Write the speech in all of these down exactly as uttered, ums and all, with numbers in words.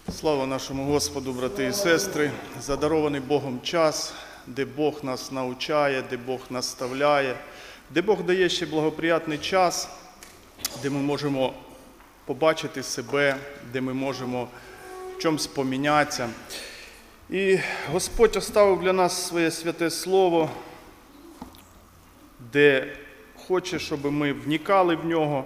Слава нашому Господу, брати і сестри, за дарований Богом час, де Бог нас навчає, де Бог наставляє, де Бог дає ще благоприятний час, де ми можемо побачити себе, де ми можемо в чомусь помінятися. І Господь оставив для нас своє святе Слово, де хоче, щоб ми вникали в нього,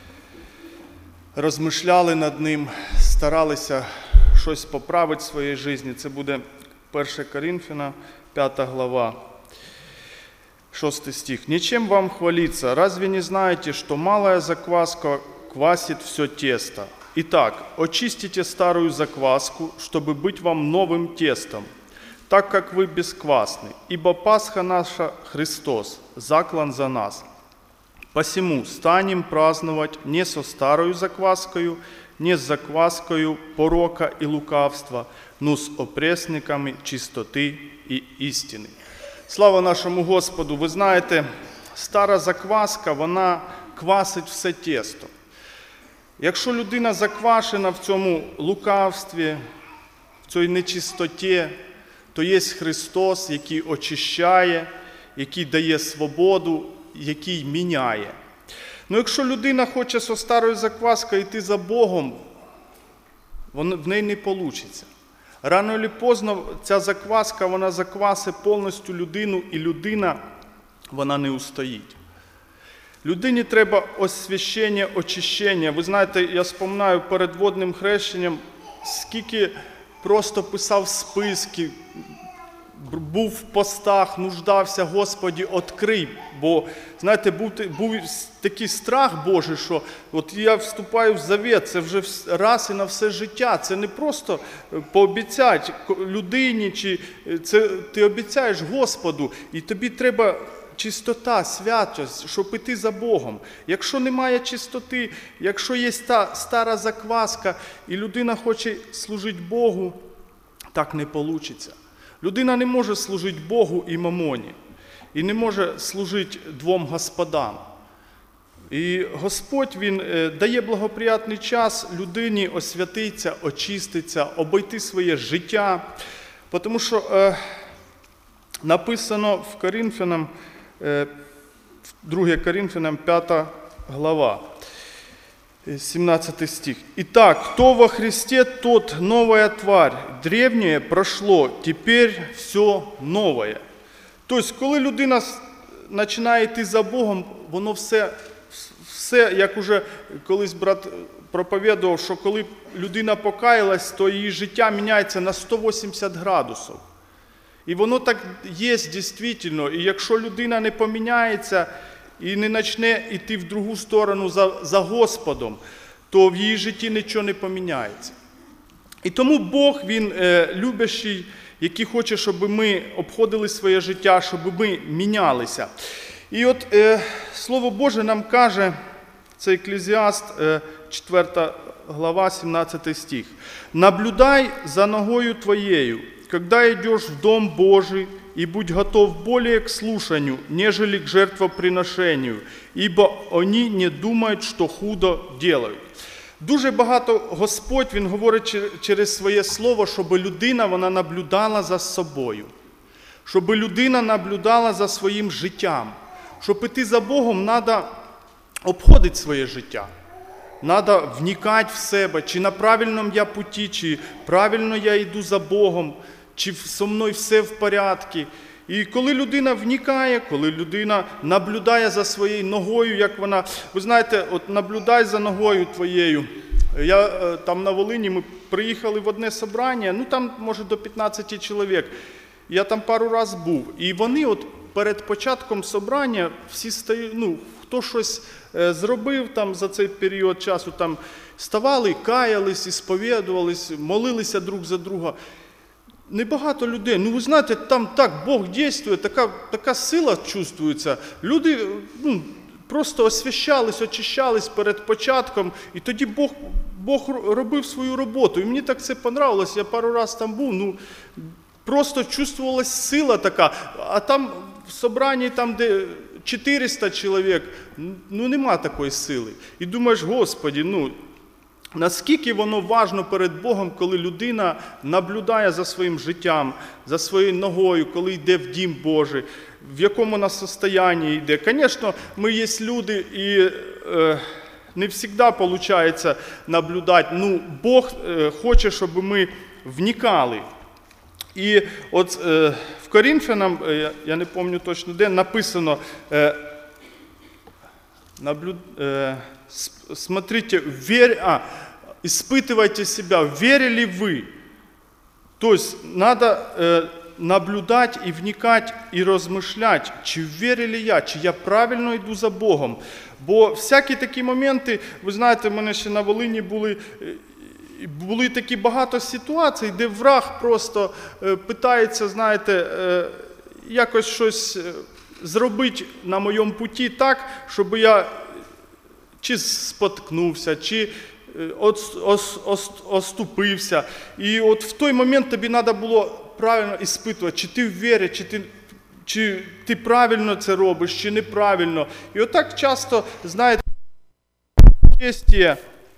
розмишляли над ним, старалися щось поправити в своїй житті. Це буде перше Коринфянам, п'ята глава, шостий стих. «Ничем вам хвалиться, разве не знаете, что малая закваска квасит все тесто? Итак, очистите старую закваску, чтобы быть вам новым тестом, так как вы бесквасны, ибо Пасха наша Христос, заклан за нас. Посему станем праздновать не со старою закваскою, не с закваскою порока и лукавства, но с опресниками чистоти і істини». Слава нашому Господу! Ви знаєте, стара закваска, вона квасить все тісто. Якщо людина заквашена в цьому лукавстві, в цій нечистоті, то є Христос, який очищає, який дає свободу, який міняє. Ну, якщо людина хоче зі старою закваскою йти за Богом, в неї не вийде. Рано чи пізно ця закваска, вона заквасить повністю людину, і людина, вона не устоїть. Людині треба освящення, очищення. Ви знаєте, я споминаю перед водним хрещенням, скільки просто писав списки, був в постах, нуждався, Господи, відкрий. Бо, знаєте, був, був такий страх Божий, що от я вступаю в завіт, це вже раз і на все життя. Це не просто пообіцяти людині, чи це ти обіцяєш Господу, і тобі треба чистота, святість, щоб іти за Богом. Якщо немає чистоти, якщо є та стара закваска, і людина хоче служити Богу, так не вийде. Людина не може служити Богу і мамоні, і не може служити двом господам. І Господь, Він дає благоприятний час людині освятитися, очиститися, обійти своє життя. Тому що е, написано в Коринфянам, е, друге Коринфянам, п'ята глава, сімнадцятий стих. «Итак, кто во Христе, тот новая тварь. Древнее прошло, теперь все новое». Тобто, коли людина починає йти за Богом, воно все, все, як уже колись брат проповідував, що коли людина покаялась, то її життя міняється на сто вісімдесят градусів. І воно так є дійсно. І якщо людина не поміняється, і не почне йти в другу сторону за, за Господом, то в її житті нічого не поміняється. І тому Бог, Він е, любящий, який хоче, щоб ми обходили своє життя, щоб ми мінялися. І от е, Слово Боже нам каже, це Екклезіаст, е, четверта глава, сімнадцятий стих. «Наблюдай за ногою твоєю, когда идешь в Дом Божий, и будь готов более к слушанию, нежели к жертвоприношению, ибо они не думают, что худо делают». Дуже багато Господь, Він говорить через своє слово, щоб людина, вона наблюдала за собою. Щоб людина наблюдала за своїм життям. Щоб іти за Богом, треба обходити своє життя. Треба вникати в себе, чи на правильному я путі, чи правильно я йду за Богом, чи зі мною все в порядку. І коли людина вникає, коли людина наблюдає за своєю ногою, як вона, ви знаєте, от наблюдай за ногою твоєю. Я там на Волині, ми приїхали в одне собрання, ну там, може, до п'ятнадцяти чоловік. Я там пару раз був. І вони от перед початком собрання всі стають, ну, хто щось зробив там за цей період часу, там ставали, каялись, ісповідувались, молилися друг за друга. Небагато людей. Ну, ви знаєте, там так Бог дійствує, така, така сила чувствується. Люди, ну, просто освящались, очищались перед початком, і тоді Бог, Бог робив свою роботу. І мені так це понравилось, я пару раз там був, ну, просто чувствувалась сила така. А там в собранні, там, де чотириста чоловік, ну, нема такої сили. І думаєш, Господи, ну, Наскільки воно важно перед Богом, коли людина наблюдає за своїм життям, за своєю ногою, коли йде в Дім Божий, в якому вона стані йде. Звісно, ми є люди і е, не завжди виходить наблюдати. Ну, Бог е, хоче, щоб ми вникали. І от е, в Коринфянам, е, я не пам'ятаю точно де, написано, е, наблюд, е, смотрите, верь, а, испытывайте себя, верили вы. То есть надо э, наблюдать и вникать, и размышлять, чи вірю я, чи я правильно йду за Богом. Бо всякі такі моменти, ви знаєте, в мене ще на Волині були, були такі багато ситуацій, де враг просто е, питається, знаєте, е, якось щось зробити на моєму путі так, щоб я чи споткнувся, чи оступився. І от в той момент тобі треба було правильно іспитувати, чи ти в вірі, чи ти, чи ти правильно це робиш, чи неправильно. І отак часто, знаєте, честие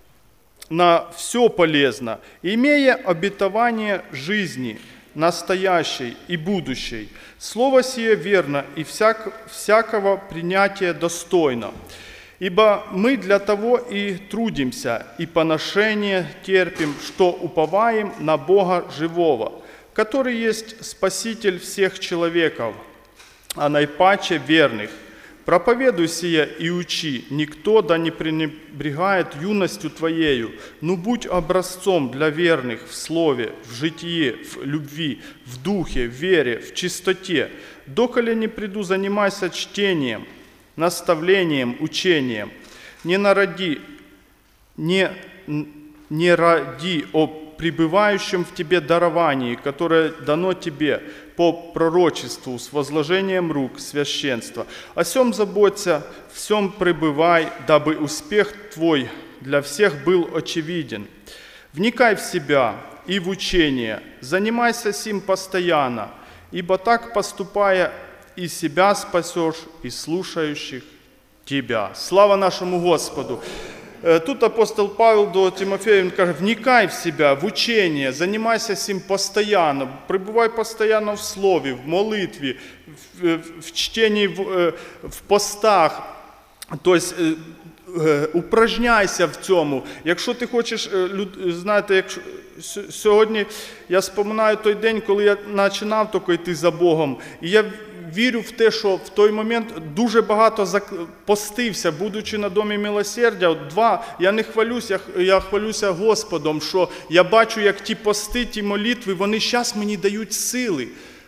на все полезно, имея обетование жизни, настоящей и будущей. Слово сие верно и всяк, всякого принятия достойно. Ибо мы для того и трудимся, и поношение терпим, что уповаем на Бога живого, который есть Спаситель всех человеков, а наипаче верных. Проповедуй сия и учи, никто да не пренебрегает юностью твоею, но будь образцом для верных в слове, в житии, в любви, в духе, в вере, в чистоте. Доколе не приду, занимайся чтением, наставлением, учением. Не наради, не, не ради о пребывающем в тебе даровании, которое дано тебе по пророчеству с возложением рук священства. О сем заботься, в сем пребывай, дабы успех твой для всех был очевиден. Вникай в себя и в учение, занимайся сим постоянно, ибо так поступая, и себя спасешь, и слушающих тебя. Слава нашему Господу! Тут апостол Павел до Тимофея, він каже, вникай в себя, в учение, занимайся сим постоянно, пребывай постоянно в слове, в молитве, в, в чтении, в, в постах, то есть упражняйся в цьому. Якщо ти хочеш, знаєте, якщо, сьогодні я споминаю той день, коли я починав тільки йти за Богом, і я вірю в те, що в той момент дуже багато постився, будучи на Домі Милосердя. Два, я не хвалюсь, я, я хвалюся Господом, що я бачу, як ті пости, ті молитви, вони зараз мені дають сили.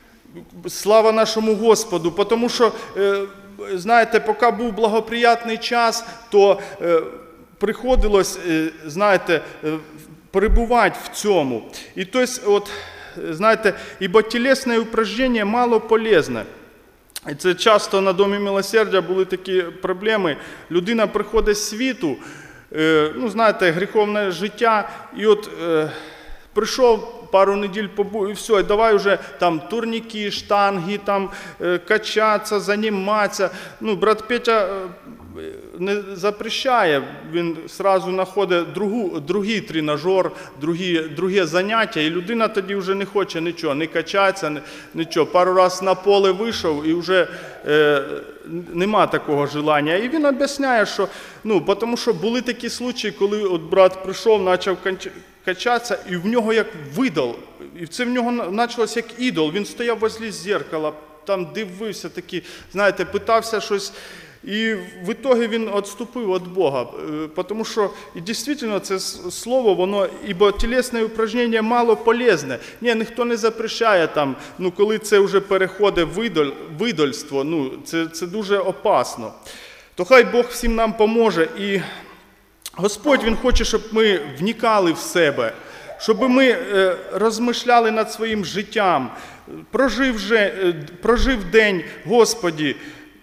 Слава нашому Господу, тому що, знаєте, поки був благоприятний час, то приходилось, знаєте, перебувати в цьому. І то есть, от, знаєте, ібо тілесне упражнення мало полезне. І це часто на Домі Милосердя були такі проблеми. Людина приходить з світу, ну, знаєте, гріховне життя, і от е, прийшов, пару неділь побув, і все, і давай вже там турніки, штанги, там е, качатися, займатися. Ну, брат Петя е, не запрещає, він одразу знаходить другу, другий тренажер, другі, друге заняття, і людина тоді вже не хоче нічого, не качатися, нічого. Пару разів на поле вийшов, і вже е, нема такого желання. І він об'ясняє, що, ну, тому що були такі случаї, коли от брат прийшов, почав качатися, і в нього як видал, і це в нього почалось як ідол. Він стояв возле зеркала, там дивився такі, знаєте, питався щось, і в ітогі він відступив від Бога. Тому що, і дійсно, це слово, воно, ібо тілесне упражнення мало полезне. Ні, ніхто не запрещає там, ну, коли це вже переходить в видоль, видольство, ну, це, це дуже опасно. То хай Бог всім нам поможе, і Господь, Він хоче, щоб ми вникали в себе, щоб ми розмишляли над своїм життям, прожив, же, прожив день, Господі,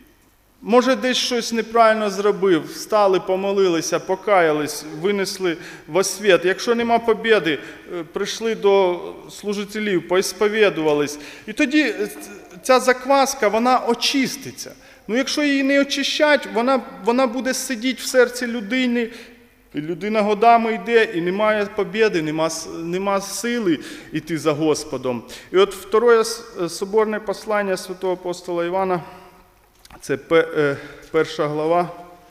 може десь щось неправильно зробив, встали, помолилися, покаялись, винесли во світ. Якщо нема побєди, прийшли до служителів, поісповідувались. І тоді ця закваска, вона очиститься. Ну, якщо її не очищать, вона, вона буде сидіти в серці людини, І людина годами йде, і немає побєди, нема, нема сили йти за Господом. І от второе соборне послання святого апостола Івана, це перша глава,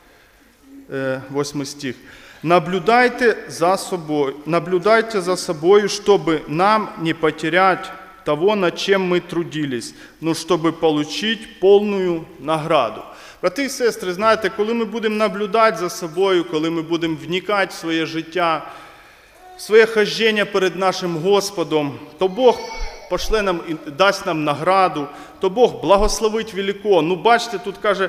восьмий стих. Наблюдайте за собой, наблюдайте за собою, чтобы нам не потерять того, над чем мы трудились, но чтобы получить полную награду. Брати і сестри, знаєте, коли ми будемо наблюдати за собою, коли ми будемо вникати в своє життя, в своє хождення перед нашим Господом, то Бог пошле нам і дасть нам награду, то Бог благословить велико. Ну, бачите, тут каже,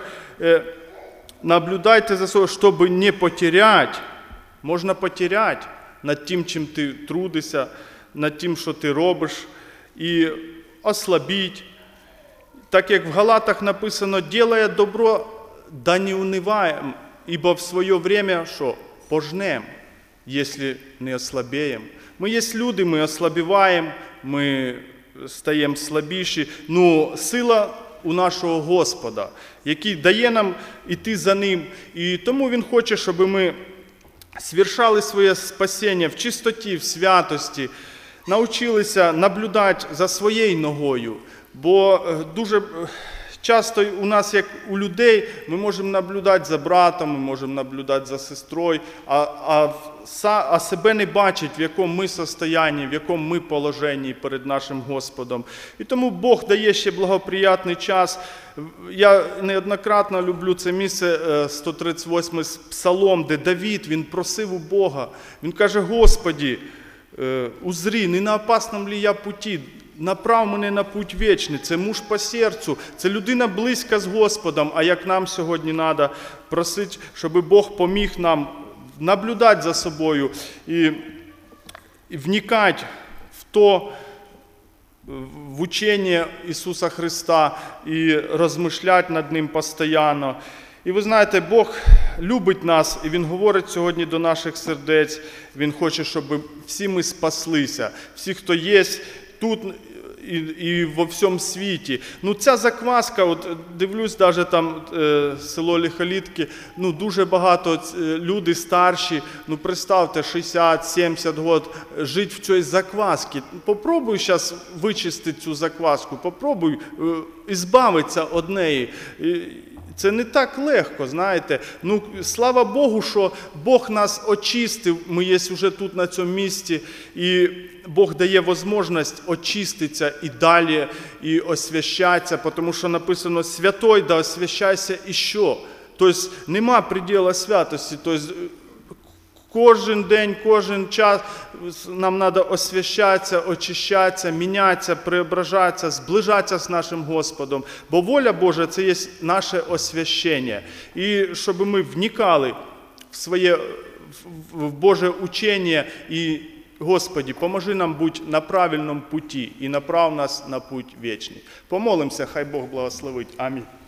наблюдайте за собою, щоб не потерять. Можна потеряти над тим, чим ти трудишся, над тим, що ти робиш, і ослабіть. Так як в Галатах написано, «Делая добро, да не унываем, ибо в своє время, що, пожнем, якщо не ослабеем». Ми є люди, ми ослабіваємо, ми стаємо слабіші, ну сила у нашого Господа, який дає нам іти за Ним. І тому Він хоче, щоб ми свершали своє спасіння в чистоті, в святості, навчилися наблюдати за своєю ногою. Бо дуже часто у нас, як у людей, ми можемо наблюдати за братом, ми можемо наблюдати за сестрою, а, а, а себе не бачить, в якому ми стані, в якому ми положенні перед нашим Господом. І тому Бог дає ще благоприятний час. Я неоднократно люблю це місце, сто тридцять восьмий псалом, де Давид, він просив у Бога. Він каже, Господи, узри, не на опасному ли я путі, направ мене на путь вічний. Це муж по серцю, це людина близька з Господом, а як нам сьогодні треба просити, щоб Бог поміг нам наблюдати за собою і, і вникати в то, в учення Ісуса Христа і розмишляти над Ним постійно. І ви знаєте, Бог любить нас, і Він говорить сьогодні до наших сердець. Він хоче, щоб всі ми спаслися, всі, хто є тут і, і во всьому світі. Ну ця закваска, от дивлюсь, навіть там е, село Лихолітки, ну дуже багато люди старші, ну представте, шістдесят-сімдесят років жити в цій заквасці. Попробуй зараз вичистити цю закваску, попробуй е, ізбавитися від неї. Це не так легко, знаєте. Ну, слава Богу, що Бог нас очистив, ми є вже тут на цьому місці, і Бог дає можливість очиститися і далі, і освящатися, тому що написано «Святой, да освящайся іще». Тобто нема предела святості, тобто кожен день, кожен час нам треба освящатися, очищатися, мінятися, преображатися, зближатися з нашим Господом. Бо воля Божа – це є наше освящення. І щоб ми вникали в своє в Боже учення і, Господи, поможи нам бути на правильному путі і направ нас на путь вічний. Помолимося, хай Бог благословить. Амінь.